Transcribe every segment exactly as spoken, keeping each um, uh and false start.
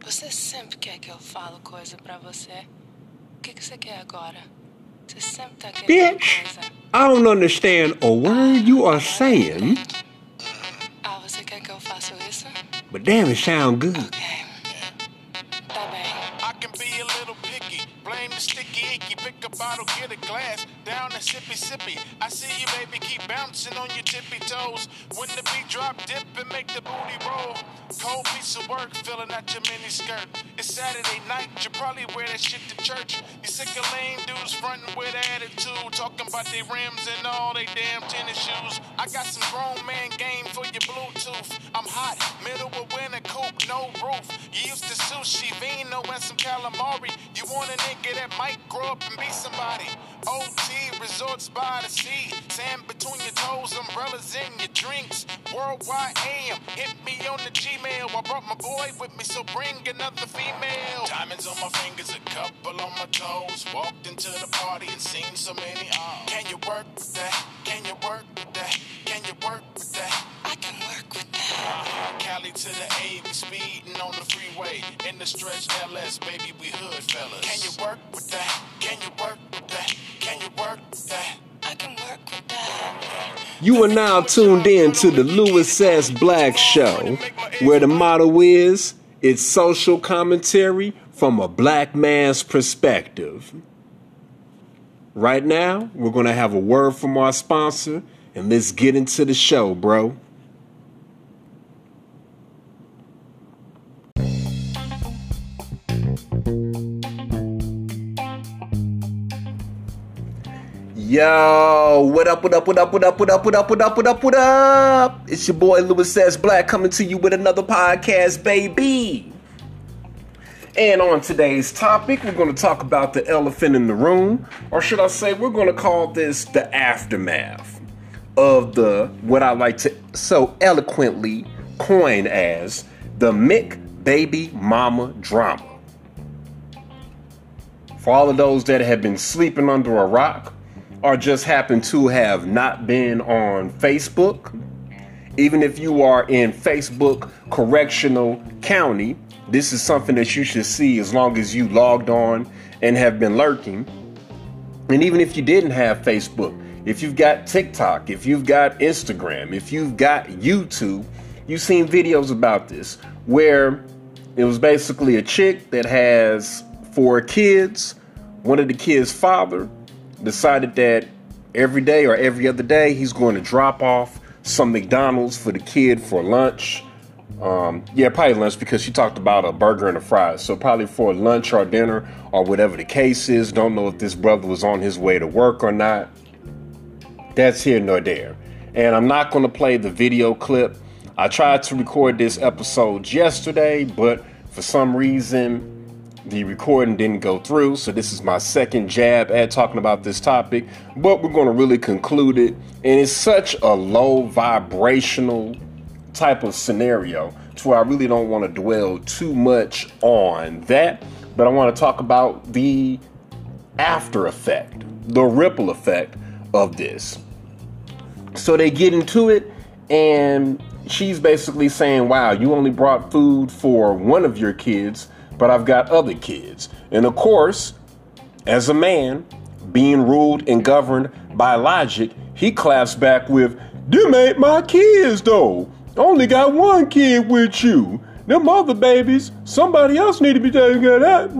Você sempre quer que eu falo coisa pra você. O que que você quer agora? Você sempre tá querendo coisa. I don't understand a word you are saying. Ah, você quer que eu faça isso? But damn, it sound good. Ok. Tá bem. I can be a little picky. Blame the sticky icky. Pick a bottle, get a glass. Down and sippy sippy. I see you, baby, keep bouncing on your tippy toes. When the beat drop, dip and make the booty roll. Cold piece of work, filling out your mini skirt. It's Saturday night, you probably wear that shit to church. You sick of lame dudes frontin' with attitude, talking about their rims and all they damn tennis shoes. I got some grown man game for your Bluetooth. I'm hot, middle of winter, coupe, no roof. You used to sushi, vino, and some calamari. You want a nigga that might grow up and be somebody. O T, resorts by the sea. Sand between your toes, umbrellas in your drinks. Worldwide A M, hit me on the Gmail. I brought my boy with me, so bring another female. Diamonds on my fingers, a couple on my toes. Walked into the party and seen so many. Oh. Can you work with that? Can you work with that? Can you work with that? I can work with that. Cali to the A, we speeding on the freeway. In the stretch L S, baby, we hood fellas. Can you work with that? Can you work with that? Can you work with that? I can work with that. You are now tuned in to the Louis S. Black Show, where the motto is, it's social commentary from a black man's perspective. Right now, we're going to have a word from our sponsor, and let's get into the show, bro. Yo, what up, what up, what up, what up, what up, what up, what up, what up, what up? It's your boy Louis S. Black coming to you with another podcast, baby. And on today's topic, we're going to talk about the elephant in the room, or should I say, we're going to call this the aftermath of the, what I like to so eloquently coin as, the Mick Baby Mama drama. For all of those that have been sleeping under a rock, or just happen to have not been on Facebook, even if you are in Facebook Correctional County, this is something that you should see as long as you logged on and have been lurking. And even if you didn't have Facebook, if you've got TikTok, if you've got Instagram, if you've got YouTube, you've seen videos about this where it was basically a chick that has four kids. One of the kids' father decided that every day or every other day he's going to drop off some McDonald's for the kid for lunch. Um, yeah, probably lunch, because she talked about a burger and a fries. So probably for lunch or dinner or whatever the case is. Don't know if this brother was on his way to work or not. That's here nor there. And I'm not going to play the video clip. I tried to record this episode yesterday, but for some reason the recording didn't go through, so this is my second jab at talking about this topic, but we're going to really conclude it. And it's such a low vibrational type of scenario to where I really don't want to dwell too much on that, but I want to talk about the after effect, the ripple effect of this. So they get into it, and she's basically saying, wow, you only brought food for one of your kids, but I've got other kids. And of course, as a man, being ruled and governed by logic, he claps back with, them ain't my kids though. I only got one kid with you. Them other babies, somebody else need to be taking care of that.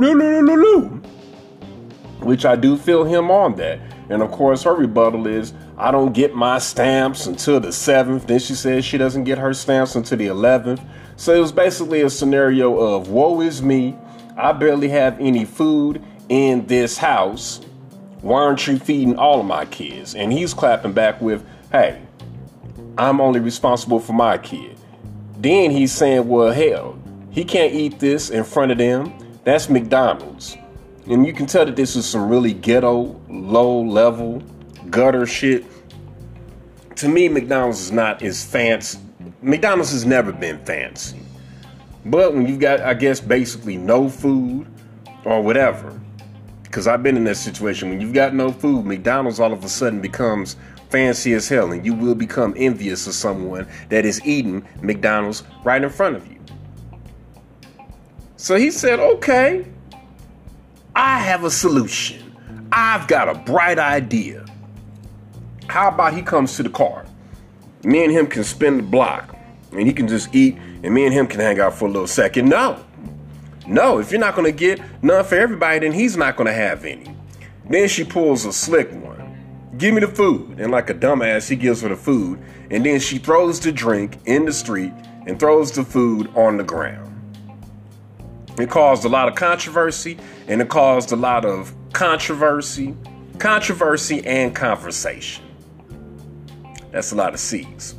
Which I do feel him on that. And of course, her rebuttal is, I don't get my stamps until the seventh. Then she says she doesn't get her stamps until the eleventh. So it was basically a scenario of, woe is me, I barely have any food in this house. Why aren't you feeding all of my kids? And he's clapping back with, hey, I'm only responsible for my kid. Then he's saying, well, hell, he can't eat this in front of them. That's McDonald's. And you can tell that this is some really ghetto, low level, gutter shit. To me, McDonald's is not as fancy. McDonald's has never been fancy. But when you've got, I guess, basically no food or whatever, because I've been in that situation, when you've got no food, McDonald's all of a sudden becomes fancy as hell, and you will become envious of someone that is eating McDonald's right in front of you. So he said, okay, I have a solution. I've got a bright idea. How about he comes to the car? Me and him can spin the block and he can just eat and me and him can hang out for a little second. No, no, if you're not going to get none for everybody, then he's not going to have any. Then she pulls a slick one. Give me the food. And like a dumbass, he gives her the food. And then she throws the drink in the street and throws the food on the ground. It caused a lot of controversy and it caused a lot of controversy, controversy and conversation. That's a lot of C's.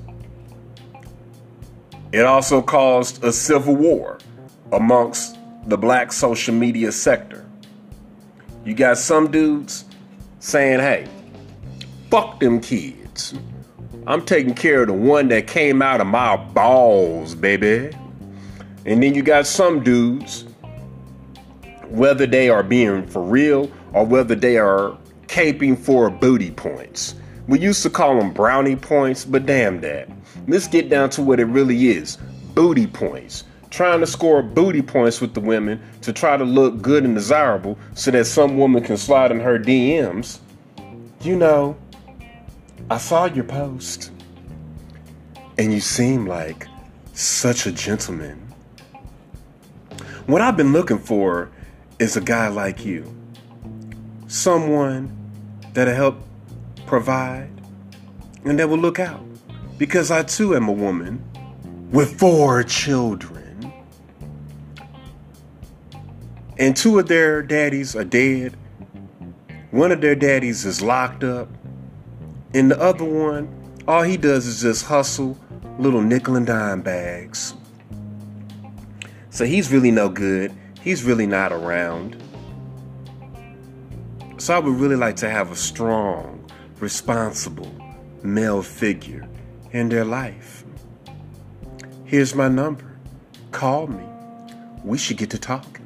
It also caused a civil war amongst the black social media sector. You got some dudes saying, hey, fuck them kids. I'm taking care of the one that came out of my balls, baby. And then you got some dudes, whether they are being for real or whether they are caping for booty points. We used to call them brownie points, but damn that. Let's get down to what it really is. Booty points. Trying to score booty points with the women to try to look good and desirable so that some woman can slide in her D Ms. You know, I saw your post and you seem like such a gentleman. What I've been looking for is a guy like you. Someone that'll help provide and that will look out. Because I too am a woman with four children. And two of their daddies are dead. One of their daddies is locked up. And the other one, all he does is just hustle little nickel and dime bags. So he's really no good. He's really not around. So I would really like to have a strong, responsible male figure in their life. Here's my number. Call me. We should get to talking.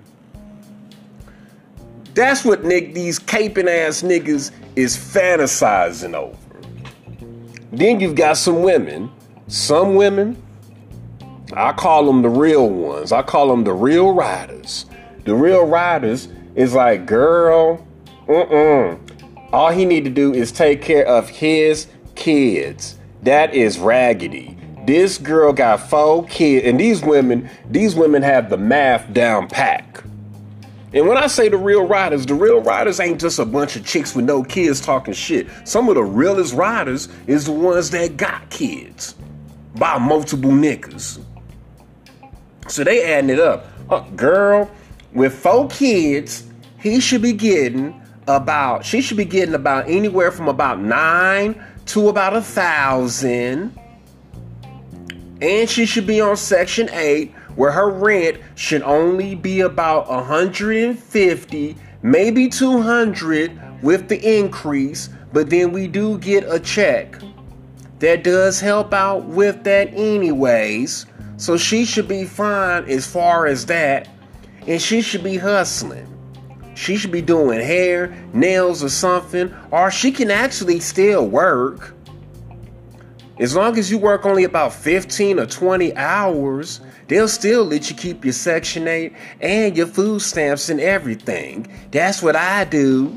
That's what Nick, these caping ass niggas is fantasizing over. Then you've got some women, some women, I call them the real ones. I call them the real riders. The real riders is like, girl, mm-mm. All he need to do is take care of his kids. That is raggedy. This girl got four kids, and these women, these women have the math down pack. And when I say the real riders, the real riders ain't just a bunch of chicks with no kids talking shit. Some of the realest riders is the ones that got kids by multiple niggas. So they adding it up. Uh, girl, with four kids, he should be getting about, she should be getting about anywhere from about nine to about a thousand. And she should be on Section eight, where her rent should only be about one hundred fifty, maybe two hundred with the increase. But then we do get a check that does help out with that anyways. So she should be fine as far as that. And she should be hustling. She should be doing hair, nails or something. Or she can actually still work. As long as you work only about fifteen or twenty hours, they'll still let you keep your Section eight and your food stamps and everything. That's what I do.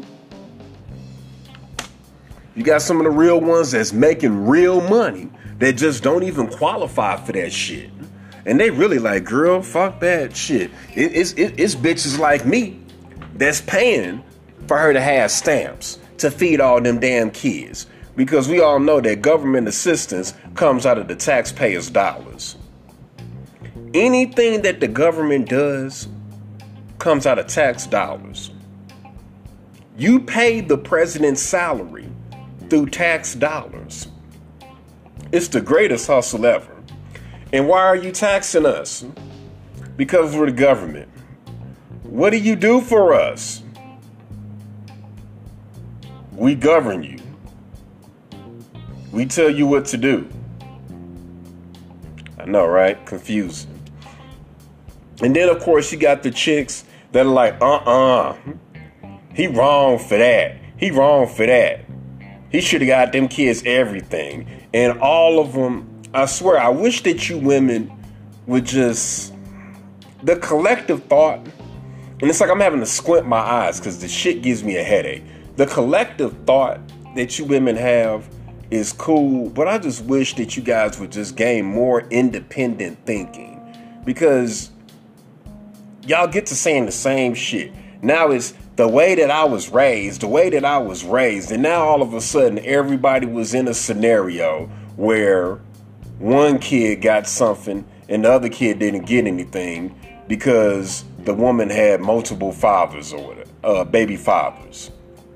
You got some of the real ones that's making real money that just don't even qualify for that shit. And they really like, girl, fuck that shit. It, it's, it, it's bitches like me that's paying for her to have stamps to feed all them damn kids. Because we all know that government assistance comes out of the taxpayers' dollars. Anything that the government does comes out of tax dollars. You pay the president's salary through tax dollars. It's the greatest hustle ever. And why are you taxing us? Because we're the government. What do you do for us? We govern you. We tell you what to do. I know, right? Confusing. And then, of course, you got the chicks that are like, uh-uh. He wrong for that. He wrong for that. He should have got them kids everything. And all of them, I swear, I wish that you women would just the collective thought, and it's like I'm having to squint my eyes because the shit gives me a headache. The collective thought that you women have is cool, but I just wish that you guys would just gain more independent thinking, because y'all get to saying the same shit. Now it's the way that I was raised, the way that I was raised, and now all of a sudden everybody was in a scenario where one kid got something and the other kid didn't get anything because the woman had multiple fathers or whatever, uh, baby fathers.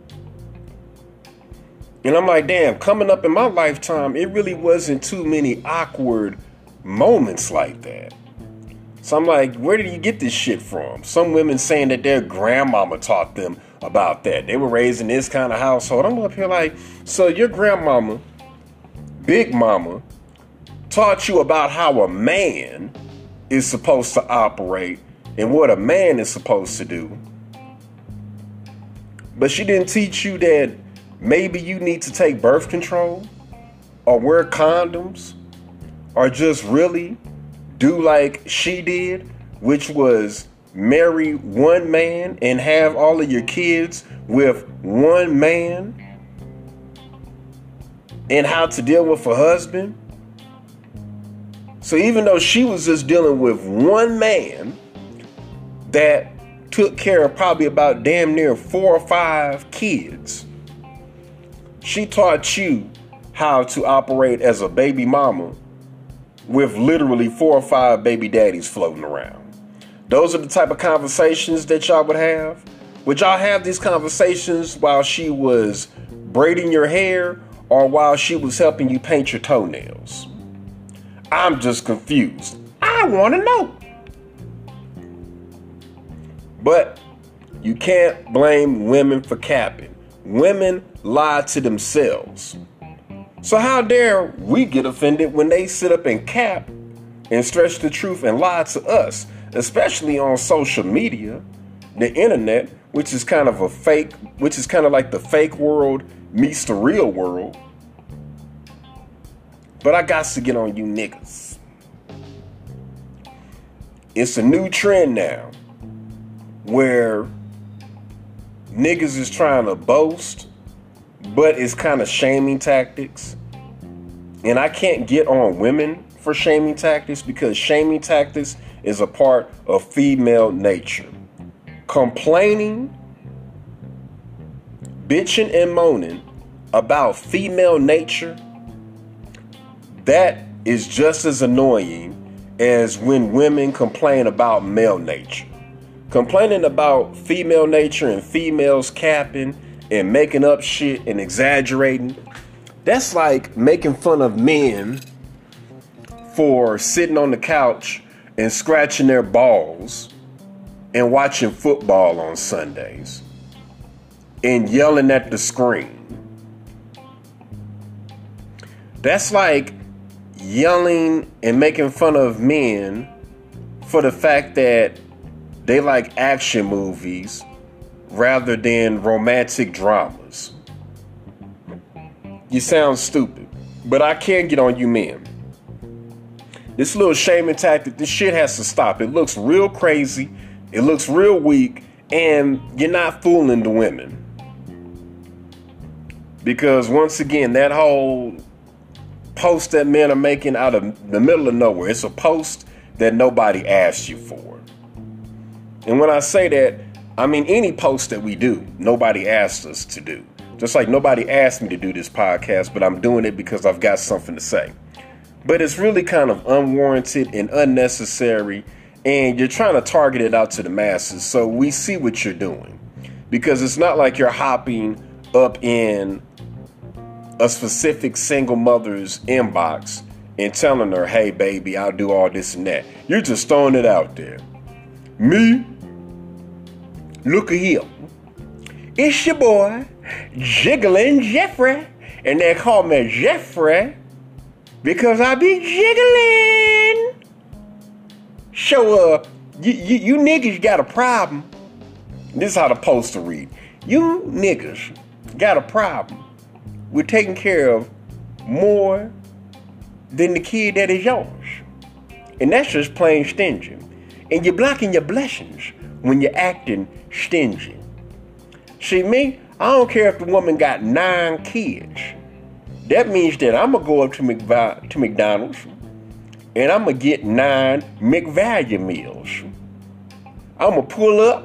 And I'm like, damn, coming up in my lifetime, it really wasn't too many awkward moments like that. So I'm like, where did you get this shit from? Some women saying that their grandmama taught them about that. They were raised in this kind of household. I'm up here like, so your grandmama, big mama, taught you about how a man is supposed to operate and what a man is supposed to do. But she didn't teach you that maybe you need to take birth control or wear condoms or just really do like she did, which was marry one man and have all of your kids with one man, and how to deal with a husband. So even though she was just dealing with one man that took care of probably about damn near four or five kids, she taught you how to operate as a baby mama with literally four or five baby daddies floating around. Those are the type of conversations that y'all would have. Would y'all have these conversations while she was braiding your hair or while she was helping you paint your toenails? I'm just confused. I want to know. But you can't blame women for capping. Women lie to themselves. So how dare we get offended when they sit up and cap and stretch the truth and lie to us, especially on social media, the internet, which is kind of a fake, which is kind of like the fake world meets the real world. But I got to get on you niggas. It's a new trend now where niggas is trying to boast, but it's kind of shaming tactics. And I can't get on women for shaming tactics because shaming tactics is a part of female nature. Complaining, bitching and moaning about female nature, that is just as annoying as when women complain about male nature. Complaining about female nature and females capping and making up shit and exaggerating, that's like making fun of men for sitting on the couch and scratching their balls and watching football on Sundays and yelling at the screen. That's like yelling and making fun of men for the fact that they like action movies rather than romantic dramas. You sound stupid, but I can't get on you men. This little shaming tactic, this shit has to stop. It looks real crazy, it looks real weak, and you're not fooling the women. Because once again, that whole post that men are making out of the middle of nowhere, it's a post that nobody asked you for. And when I say that, I mean any post that we do, nobody asked us to do. Just like nobody asked me to do this podcast, but I'm doing it because I've got something to say. But it's really kind of unwarranted and unnecessary, and you're trying to target it out to the masses, so we see what you're doing. Because it's not like you're hopping up in a specific single mother's inbox and telling her, hey baby, I'll do all this and that. You're just throwing it out there. Me? Look at here. It's your boy, Jiggling Jeffrey. And they call me Jeffrey because I be jiggling. So, uh, you, you, you niggas got a problem. This is how the poster read. You niggas got a problem with taking care of more than the kid that is yours. And that's just plain stingy. And you're blocking your blessings when you're acting stingy. See me, I don't care if the woman got nine kids. That means that I'm going to go up to, McV- to McDonald's and I'm going to get nine McValue meals. I'm going to pull up.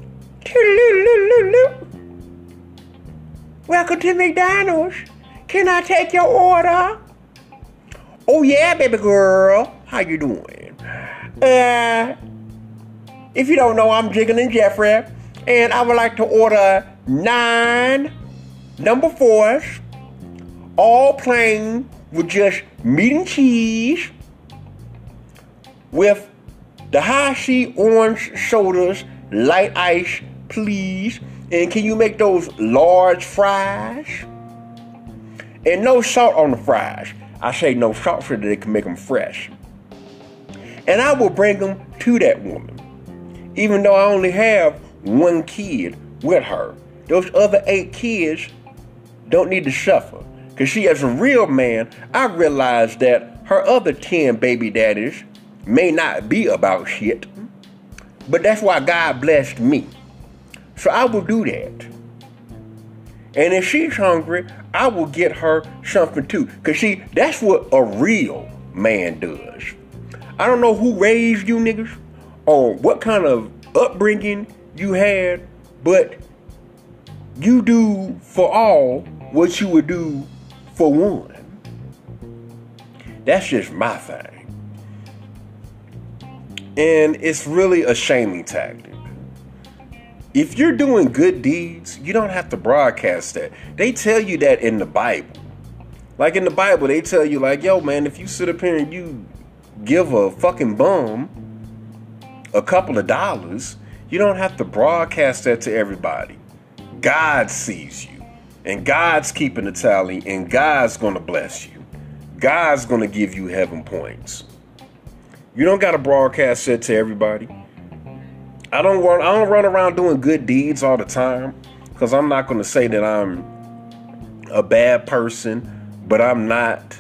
Welcome to McDonald's. Can I take your order? Oh yeah, baby girl. How you doing? Uh, if you don't know, I'm Jiggling Jeffrey. And I would like to order nine number fours. All plain with just meat and cheese. With the Hi-C orange sodas, light ice, please. And can you make those large fries? And no salt on the fries. I say no salt so that they can make them fresh. And I will bring them to that woman. Even though I only have one kid with her. Those other eight kids don't need to suffer. Because see, as a real man, I realize that her other ten baby daddies may not be about shit. But that's why God blessed me. So I will do that. And if she's hungry, I will get her something too. Because see, that's what a real man does. I don't know who raised you niggas or what kind of upbringing you had, but you do for all what you would do for one. That's just my thing. And it's really a shaming tactic. If you're doing good deeds, you don't have to broadcast that. They tell you that in the Bible. Like in the Bible, they tell you like, yo, man, if you sit up here and you give a fucking bum a couple of dollars, you don't have to broadcast that to everybody. God sees you. And God's keeping the tally. And God's going to bless you. God's going to give you heaven points. You don't got to broadcast that to everybody. I don't run, I don't run around doing good deeds all the time, because I'm not going to say that I'm a bad person, but I'm not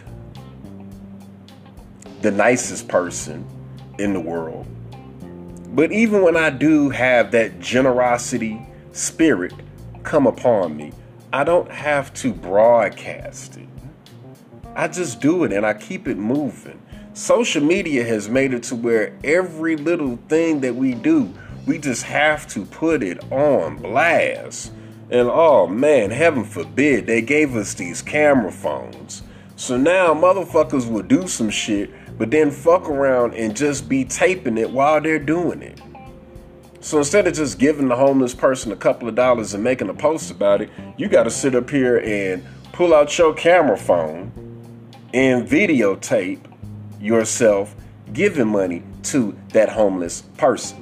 the nicest person in the world. But even when I do have that generosity spirit come upon me, I don't have to broadcast it. I just do it and I keep it moving. Social media has made it to where every little thing that we do, we just have to put it on blast. And oh man, heaven forbid, they gave us these camera phones. So now motherfuckers will do some shit, but then fuck around and just be taping it while they're doing it. So instead of just giving the homeless person a couple of dollars and making a post about it, you got to sit up here and pull out your camera phone and videotape yourself giving money to that homeless person.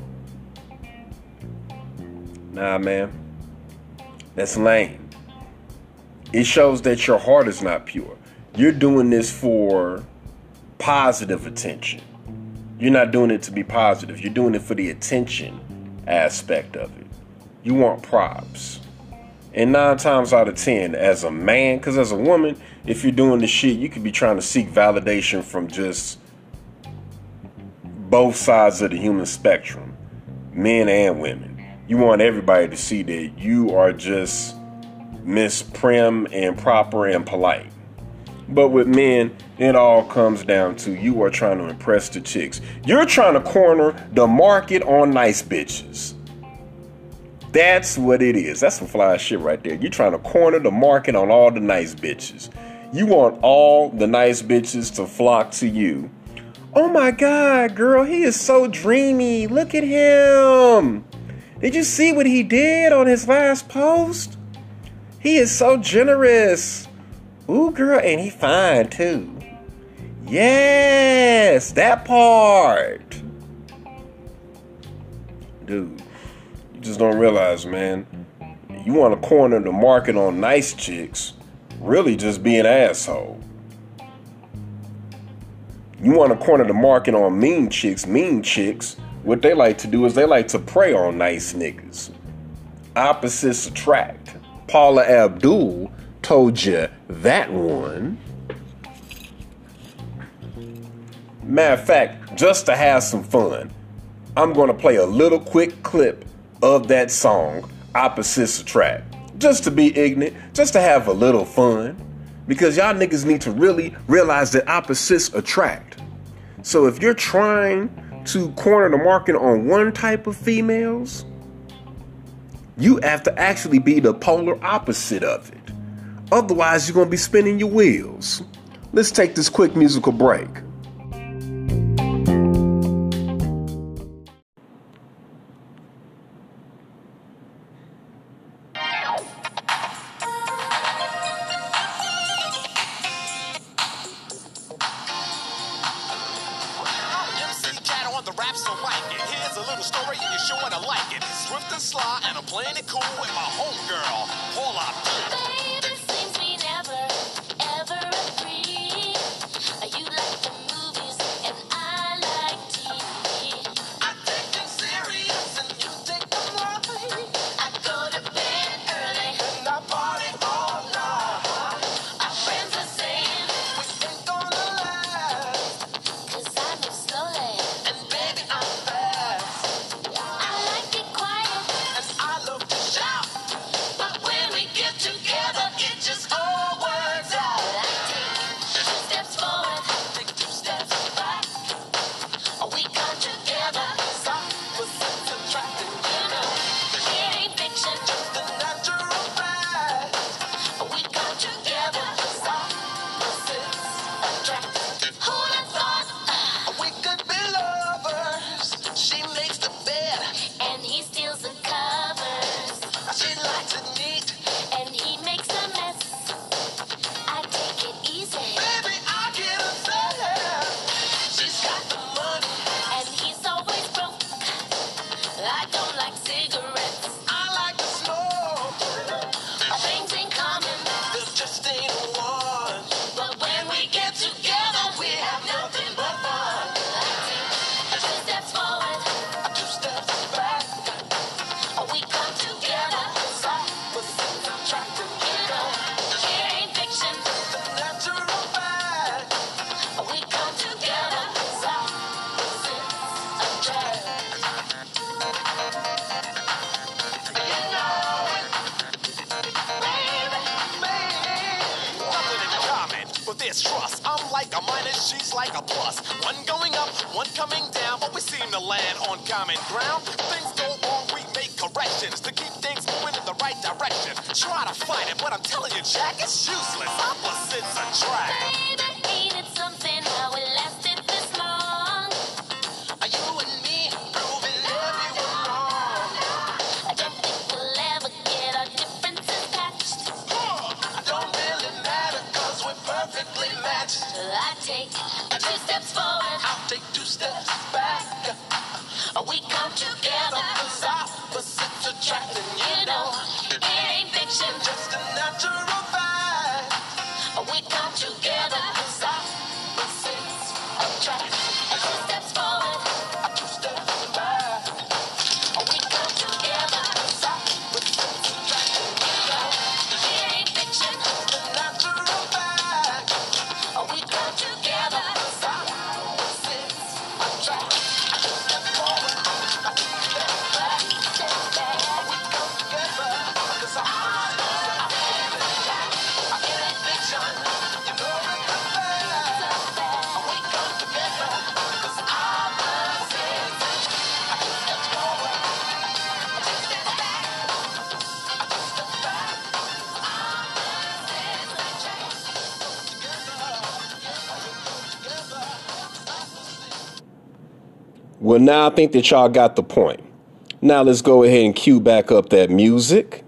Nah, man. That's lame. It shows that your heart is not pure. You're doing this for positive attention. You're not doing it to be positive. You're doing it for the attention aspect of it. You want props. And nine times out of ten, as a man, because as a woman, if you're doing this shit, you could be trying to seek validation from just both sides of the human spectrum, men and women. You want everybody to see that you are just Miss Prim and proper and polite. But with men, it all comes down to you are trying to impress the chicks. You're trying to corner the market on nice bitches. That's what it is. That's some fly shit right there. You're trying to corner the market on all the nice bitches. You want all the nice bitches to flock to you. Oh my God, girl, he is so dreamy. Look at him. Did you see what he did on his last post? He is so generous. Ooh, girl, and he fine too. Yes, that part. Dude, you just don't realize, man. You want to corner the market on nice chicks, really just be an asshole. You want to corner the market on mean chicks, mean chicks. What they like to do is they like to prey on nice niggas. Opposites attract. Paula Abdul told you that one. Matter of fact, just to have some fun, I'm going to play a little quick clip of that song, Opposites Attract. Just to be ignorant, just to have a little fun. Because y'all niggas need to really realize that opposites attract. So if you're trying to corner the market on one type of females, you have to actually be the polar opposite of it. Otherwise, you're going to be spinning your wheels. Let's take this quick musical break. The raps don't like it. Here's a little story and you're sure to like it. Swift and sly and I'm playing it cool with my homegirl, Paula Abdul. Baby, seems we never, ever agree. You like the movies and I like T V. I take them serious and you take them light. I go to bed early and I party all night. Our friends are saying we ain't gonna last, 'cause I move slowly. Trust. I'm like a minus, she's like a plus. One going up, one coming down, but we seem to land on common ground. Things go wrong, we make corrections to keep things moving in the right direction. Try to fight it, but I'm telling you, Jack, it's useless. Opposites attract. Baby, ain't it something how it lasted this long? Are you and me proving everyone wrong? I don't think we'll ever get our differences patched. I don't really matter, 'cause we're perfectly matched. I take two steps forward, I'll take two steps back. we come together, 'Cause opposites attract, and you know, it ain't fiction, just a natural fact. we come together, 'Cause opposites attract. two steps forward, Two steps back. we come together, Opposites attract, you know, it ain't fiction, just a natural fact. we come together, Opposites attract. Two steps forward, two steps back. step back, We come together, 'cause opposites attract. It ain't fiction, you know it's a fact. We come together, 'cause opposites attract. Two steps forward, two steps back. Two steps back. Well, now I think that y'all got the point. Now let's go ahead and cue back up that music.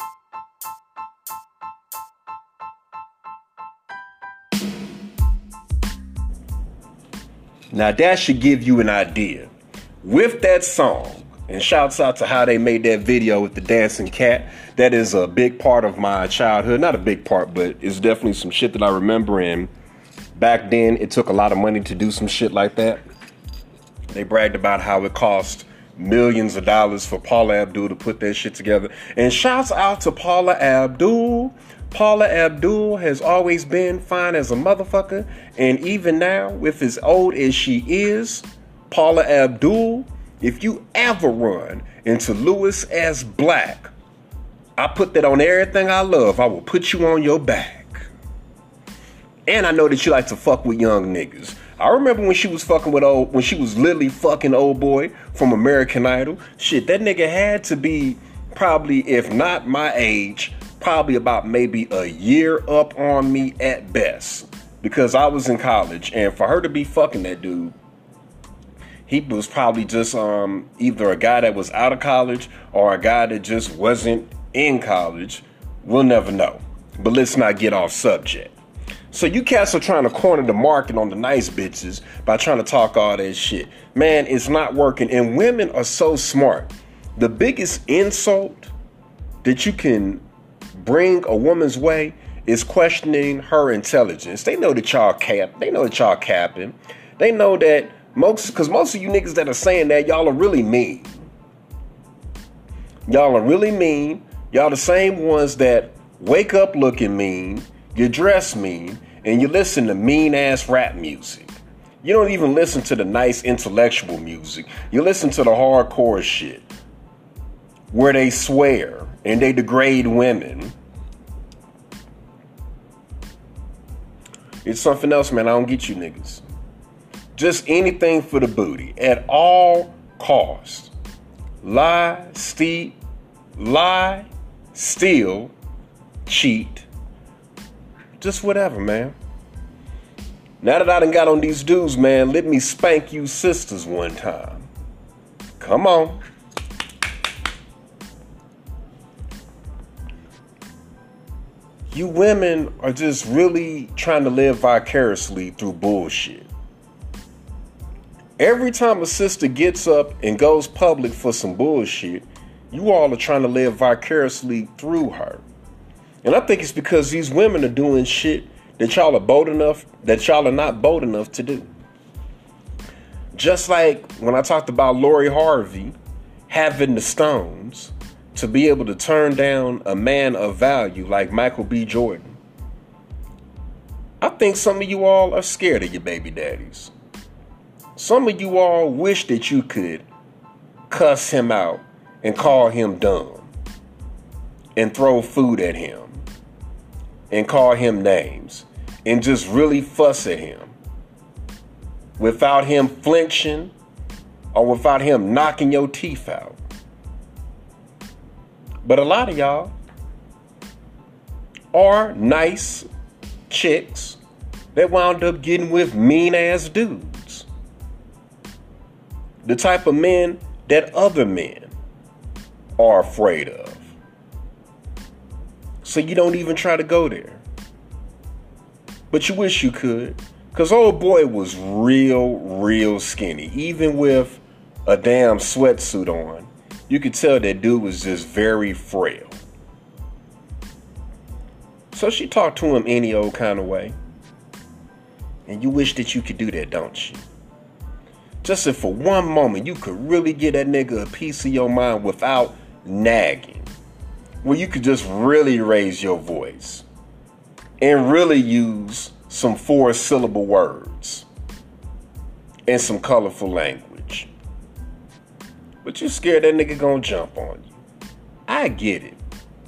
Now that should give you an idea. With that song, and shouts out to how they made that video with the dancing cat. That is a big part of my childhood. Not a big part, but it's definitely some shit that I remember. And back then, it took a lot of money to do some shit like that. They bragged about how it cost millions of dollars for Paula Abdul to put that shit together. And shouts out to Paula Abdul. Paula Abdul has always been fine as a motherfucker. And even now, with as old as she is, Paula Abdul If you ever run into Louis S. Black, I put that on everything I love. I will put you on your back. And I know that you like to fuck with young niggas. I remember when she was fucking with old, when she was literally fucking old boy from American Idol. Shit, that nigga had to be probably, if not my age, probably about maybe a year up on me at best. Because I was in college, and for her to be fucking that dude, he was probably just um, either a guy that was out of college or a guy that just wasn't in college. We'll never know. But let's not get off subject. So you cats are trying to corner the market on the nice bitches by trying to talk all that shit. Man, it's not working. And women are so smart. The biggest insult that you can bring a woman's way is questioning her intelligence. They know that y'all cap. They know that y'all capping. They know that most, because most of you niggas that are saying that, y'all are really mean. Y'all are really mean. Y'all the same ones that wake up looking mean. You dress mean, and you listen to mean-ass rap music. You don't even listen to the nice intellectual music. You listen to the hardcore shit where they swear and they degrade women. It's something else, man. I don't get you niggas. Just anything for the booty at all costs. Lie, steal, lie, steal, cheat. Just whatever, man. Now that I done got on these dudes, man, let me spank you sisters one time. Come on. You women are just really trying to live vicariously through bullshit. Every time a sister gets up and goes public for some bullshit, you all are trying to live vicariously through her. And I think it's because these women are doing shit that y'all are bold enough, that y'all are not bold enough to do. Just like when I talked about Lori Harvey having the stones to be able to turn down a man of value like Michael B. Jordan. I think some of you all are scared of your baby daddies. Some of you all wish that you could cuss him out and call him dumb and throw food at him and call him names and just really fuss at him without him flinching or without him knocking your teeth out. But a lot of y'all are nice chicks that wound up getting with mean ass dudes. The type of men that other men are afraid of. So you don't even try to go there. But you wish you could. Because old boy was real, real skinny. Even with a damn sweatsuit on, you could tell that dude was just very frail. So she talked to him any old kind of way. And you wish that you could do that, don't you? Just if for one moment you could really get that nigga a piece of your mind without nagging. Where you could just really raise your voice and really use some four syllable words and some colorful language. But you scared that nigga gonna jump on you. I get it.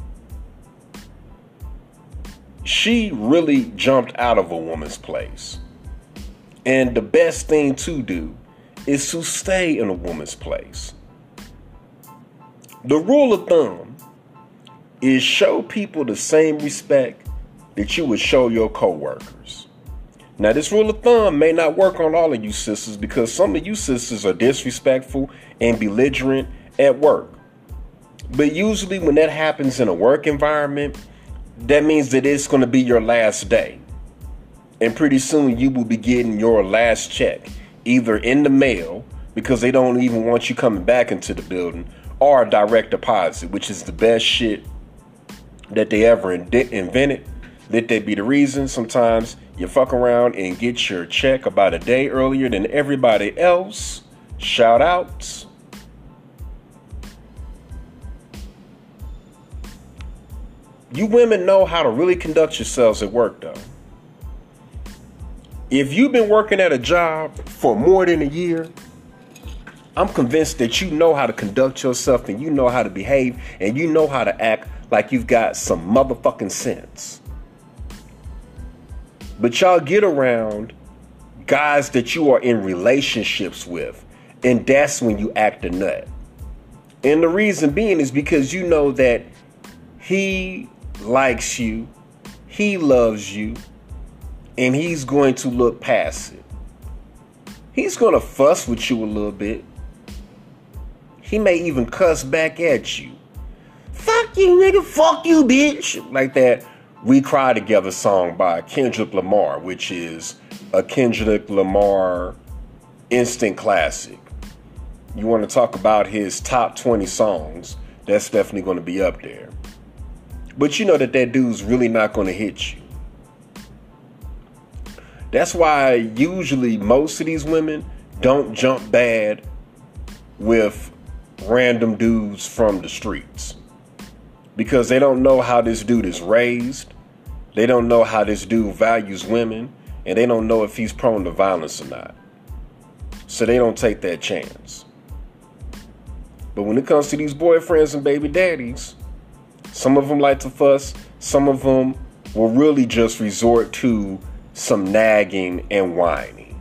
She really jumped out of a woman's place. And the best thing to do is to stay in a woman's place. The rule of thumb is show people the same respect that you would show your coworkers. Now, this rule of thumb may not work on all of you sisters because some of you sisters are disrespectful and belligerent at work. But usually when that happens in a work environment, that means that it's going to be your last day. And pretty soon you will be getting your last check, either in the mail because they don't even want you coming back into the building, or a direct deposit, which is the best shit that they ever in- invented. Let that be the reason sometimes you fuck around and get your check about a day earlier than everybody else. Shout outs. You women know how to really conduct yourselves at work, though. If you've been working at a job for more than a year I'm convinced that you know how to conduct yourself and you know how to behave and you know how to act like you've got some motherfucking sense. But y'all get around guys that you are in relationships with, and that's when you act a nut. And the reason being is because you know that he likes you, he loves you, and he's going to look past it. He's going to fuss with you a little bit. He may even cuss back at you. Fuck you, nigga. Fuck you, bitch. Like that We Cry Together song by Kendrick Lamar, which is a Kendrick Lamar instant classic. You want to talk about his top twenty songs, that's definitely going to be up there. But you know that that dude's really not going to hit you. That's why usually most of these women don't jump bad with random dudes from the streets. Because they don't know how this dude is raised. They don't know how this dude values women. And they don't know if he's prone to violence or not. So they don't take that chance. But when it comes to these boyfriends and baby daddies, some of them like to fuss. Some of them will really just resort to some nagging and whining.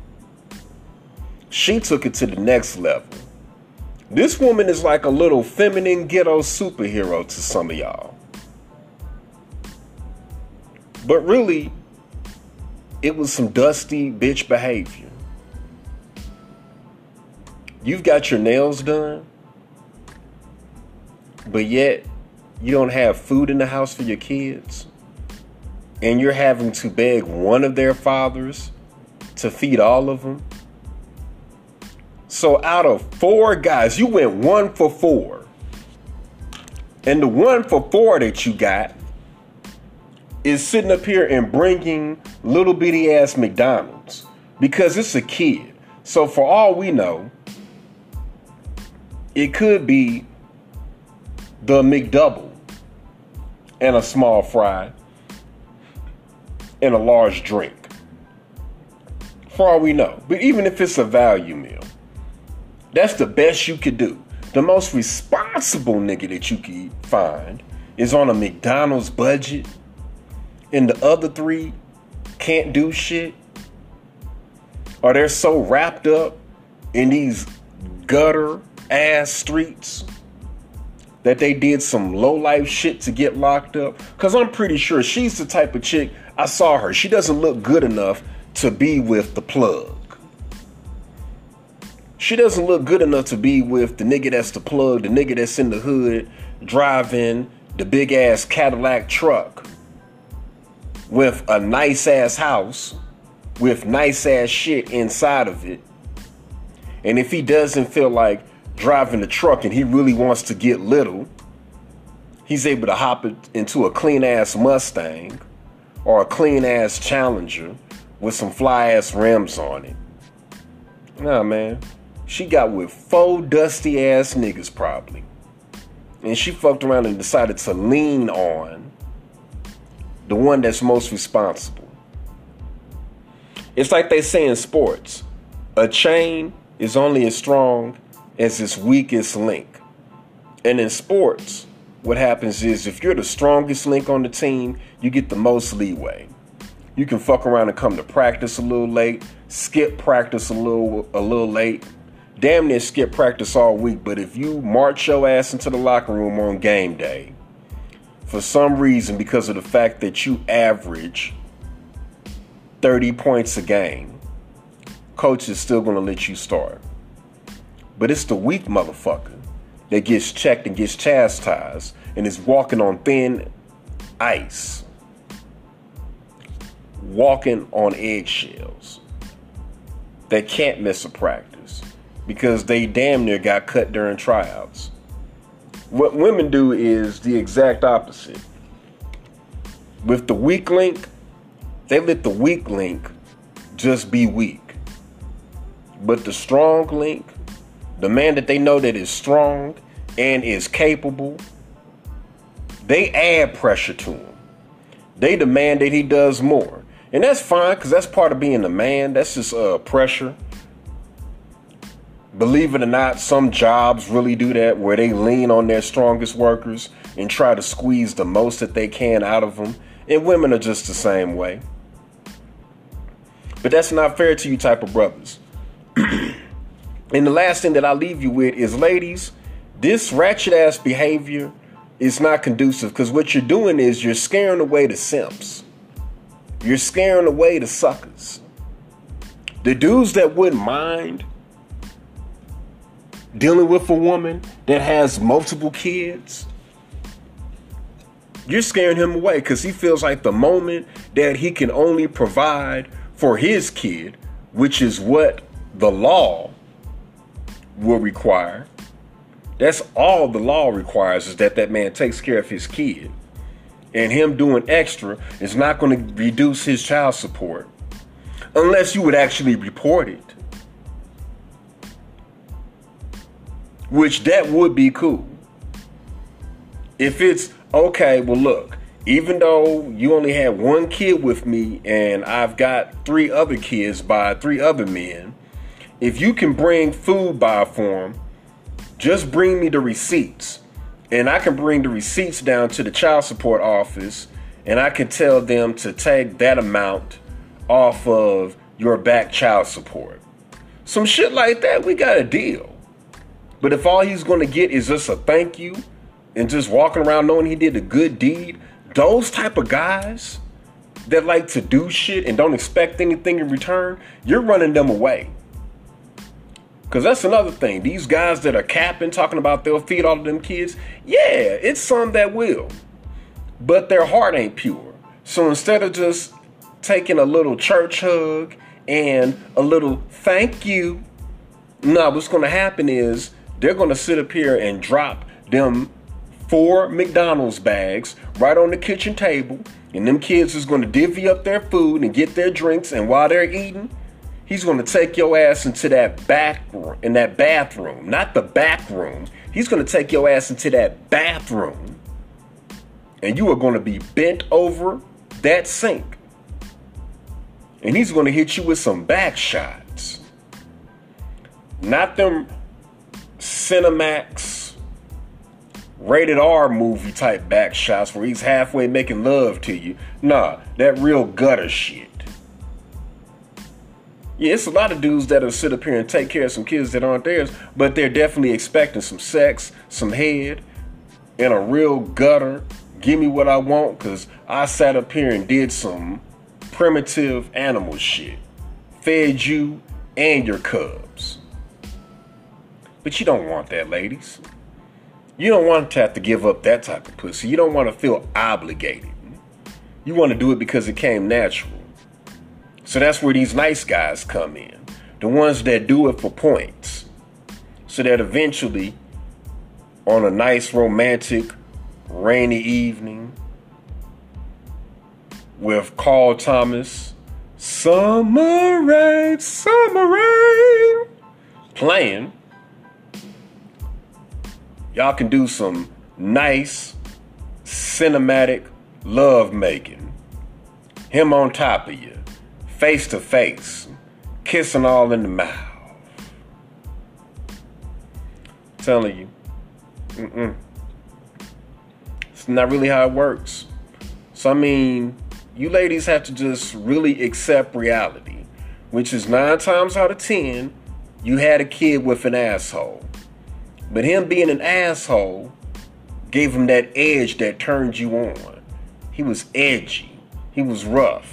She took it to the next level. This woman is like a little feminine ghetto superhero to some of y'all. But really, it was some dusty bitch behavior. You've got your nails done, but yet you don't have food in the house for your kids, and you're having to beg one of their fathers to feed all of them. So out of four guys, you went one for four. And the one for four that you got is sitting up here and bringing little bitty ass McDonald's because it's a kid. So for all we know, it could be the McDouble and a small fry and a large drink. For all we know. But even if it's a value meal, that's the best you could do. The most responsible nigga that you could find is on a McDonald's budget, and the other three can't do shit, or they're so wrapped up in these gutter ass streets that they did some low life shit to get locked up. Cause I'm pretty sure she's the type of chick, I saw her, she doesn't look good enough to be with the plug. She doesn't look good enough to be with the nigga that's the plug, the nigga that's in the hood driving the big ass Cadillac truck with a nice ass house with nice ass shit inside of it. And if he doesn't feel like driving the truck and he really wants to get little, he's able to hop it into a clean ass Mustang or a clean ass Challenger with some fly ass rims on it. Nah, man. She got with four dusty ass niggas probably. And she fucked around and decided to lean on the one that's most responsible. It's like they say in sports, a chain is only as strong as its weakest link. And in sports, what happens is if you're the strongest link on the team, you get the most leeway. You can fuck around and come to practice a little late, skip practice a little a little late, damn near skip practice all week. But if you march your ass into the locker room on game day, for some reason, because of the fact that you average thirty points a game, coach is still going to let you start. But it's the weak motherfucker that gets checked and gets chastised and is walking on thin ice, walking on eggshells, that can't miss a practice because they damn near got cut during tryouts. What women do is the exact opposite. With the weak link, they let the weak link just be weak. But the strong link, the man that they know that is strong and is capable, they add pressure to him. They demand that he does more. And that's fine, because that's part of being a man. That's just uh, pressure. Believe it or not, some jobs really do that, where they lean on their strongest workers and try to squeeze the most that they can out of them. And women are just the same way. But that's not fair to you type of brothers. And the last thing that I leave you with is, ladies, this ratchet ass behavior is not conducive, because what you're doing is you're scaring away the simps. You're scaring away the suckers. The dudes that wouldn't mind dealing with a woman that has multiple kids, you're scaring him away, because he feels like the moment that he can only provide for his kid, which is what the law will require. That's all the law requires, is that that man takes care of his kid. And him doing extra is not going to reduce his child support, unless you would actually report it. Which that would be cool. If it's, okay, well look, even though you only had one kid with me and I've got three other kids by three other men, if you can bring food by for them, just bring me the receipts. And I can bring the receipts down to the child support office, and I can tell them to take that amount off of your back child support. Some shit like that, we got a deal. But if all he's going to get is just a thank you and just walking around knowing he did a good deed, those type of guys that like to do shit and don't expect anything in return, you're running them away. Because that's another thing. These guys that are capping, talking about they'll feed all of them kids, yeah, it's some that will. But their heart ain't pure. So instead of just taking a little church hug and a little thank you, no, what's going to happen is they're going to sit up here and drop them four McDonald's bags right on the kitchen table. And them kids is going to divvy up their food and get their drinks. And while they're eating, he's going to take your ass into that back in that bathroom, not the back room. He's going to take your ass into that bathroom, and you are going to be bent over that sink, and he's going to hit you with some back shots, not them Cinemax rated R movie type back shots where he's halfway making love to you. Nah, that real gutter shit. Yeah, it's a lot of dudes that'll sit up here and take care of some kids that aren't theirs, but they're definitely expecting some sex, some head, and a real gutter, give me what I want, because I sat up here and did some primitive animal shit. Fed you and your cubs. But you don't want that, ladies. You don't want to have to give up that type of pussy. You don't want to feel obligated. You want to do it because it came natural. So that's where these nice guys come in. The ones that do it for points. So that eventually, on a nice romantic rainy evening with Carl Thomas, Summer Rain, Summer Rain, playing, y'all can do some nice cinematic love making. Him on top of you. Face to face, kissing all in the mouth. I'm telling you, mm-mm. It's not really how it works. So I mean, you ladies have to just really accept reality, which is nine times out of ten, you had a kid with an asshole. But him being an asshole gave him that edge that turned you on. He was edgy. He was rough.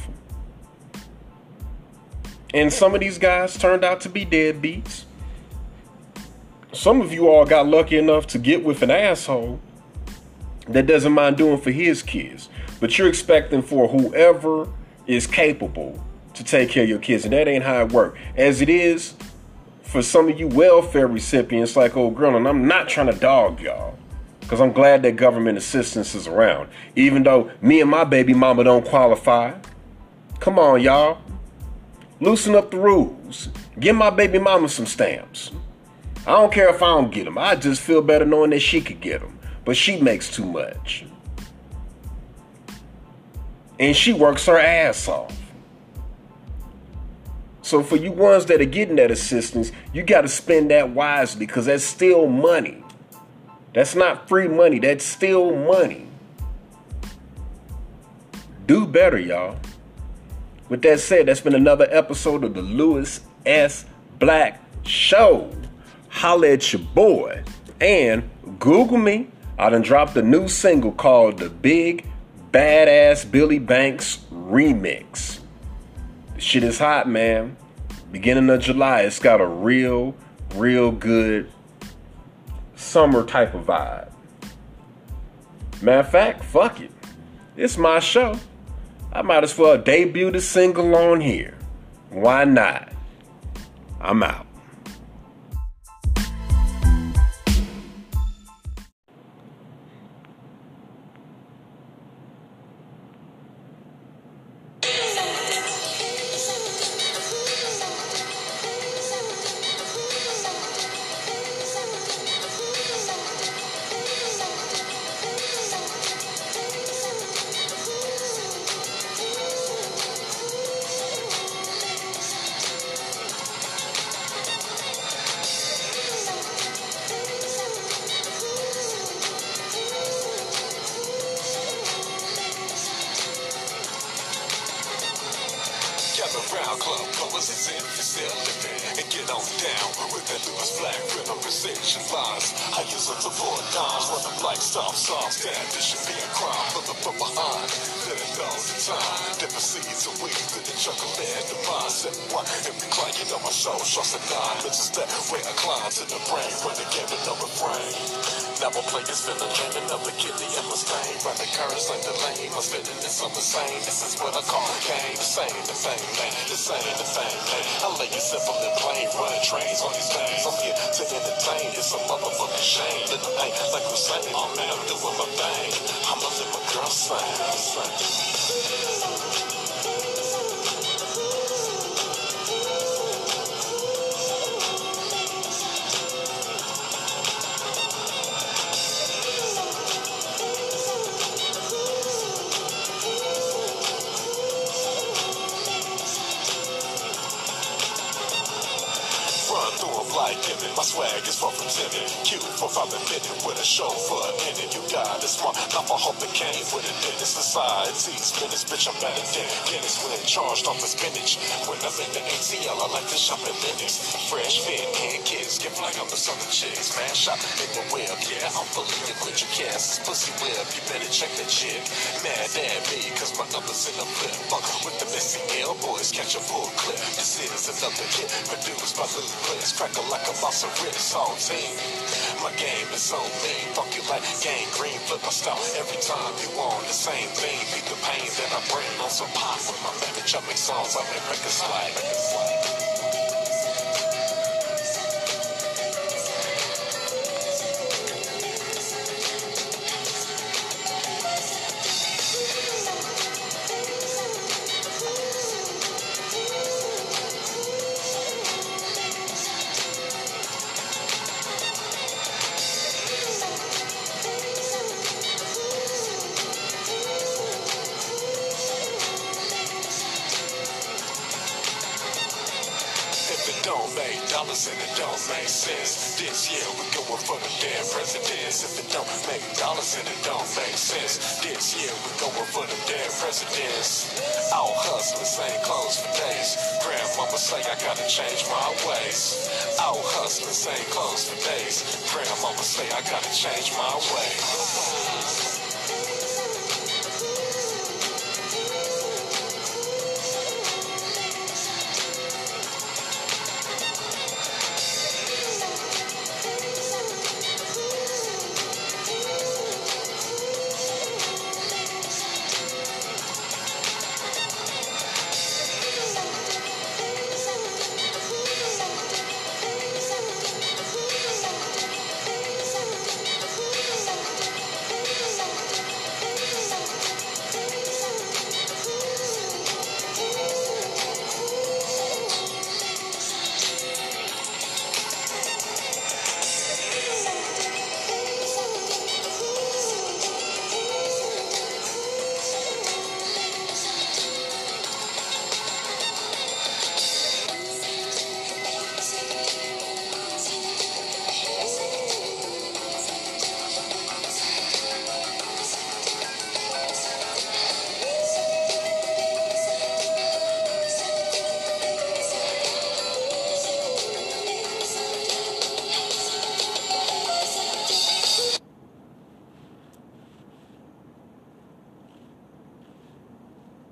And some of these guys turned out to be deadbeats. Some of you all got lucky enough to get with an asshole that doesn't mind doing for his kids. But you're expecting for whoever is capable to take care of your kids. And that ain't how it works. As it is for some of you welfare recipients like old girl, and I'm not trying to dog y'all, because I'm glad that government assistance is around. Even though me and my baby mama don't qualify. Come on, y'all. Loosen up the rules. Give my baby mama some stamps. I don't care if I don't get them. I just feel better knowing that she could get them. But she makes too much. And she works her ass off. So for you ones that are getting that assistance, you got to spend that wisely, because that's still money. That's not free money. That's still money. Do better, y'all. With that said, that's been another episode of the Louis S. Black Show. Holla at your boy. And Google me. I done dropped a new single called The Big Badass Billy Banks Remix. The shit is hot, man. Beginning of July, it's got a real, real good summer type of vibe. Matter of fact, fuck it. It's my show. I might as well debut the single on here. Why not? I'm out. Round club colors is in for sale and get on down with that Louis Black rhythm precision lines. I use it to four dimes when the black stop songs that this should be a crime. Look up from behind, let it go the time. Different seeds of weed with the chocolate and the mindset. Why if we cry, you know my soul trust a nine. It's just that way I climb to the brain when the game with no refrain. Never play this feeling, dreaming of the kitty and the stain. Run the currents like the lane, I'm spinning this on the same. This is what I call a game, the same, the same, man. The same, the same, man. I lay you simple and plain, running trains on these things. I'm here to entertain, it's a motherfucking shame. Little ain't like Hussein, oh man, I'm doing my thing. I'ma let my girl sing. Like giving. My swag is far from timid. Cute for five minute with a chauffeur in it. You got it smart. Not for hope that came with it. In this society, spinach, bitch, I'm better than Guinness. When charged off the spinach. When I'm in the A T L, I like to shop in minutes. Fresh fit, can kids, get like I'm the southern chicks. Man, shop in the web. Yeah, I'm fully liquid. You can't pussy web. You better check that chick. Mad at me, cause my numbers in the flip. Fuck with the missing L boys, catch a full clip. This is another hit produced by Lou Bliss. Crackle like a boss of wrist on team. My game is so mean. Fuck you like gang green. Flip my style every time you on the same thing. Beat the pain that I bring on some pop with my marriage. I make songs, I make records like. Don't make dollars and it don't make sense. This year we going for the damn presidents. If it don't make dollars and it don't make sense. This year we going for the damn presidents. Out hustling, same clothes for days. Grandmama say I gotta change my ways. Out hustling, same clothes for days. Grandmama say I gotta change my ways.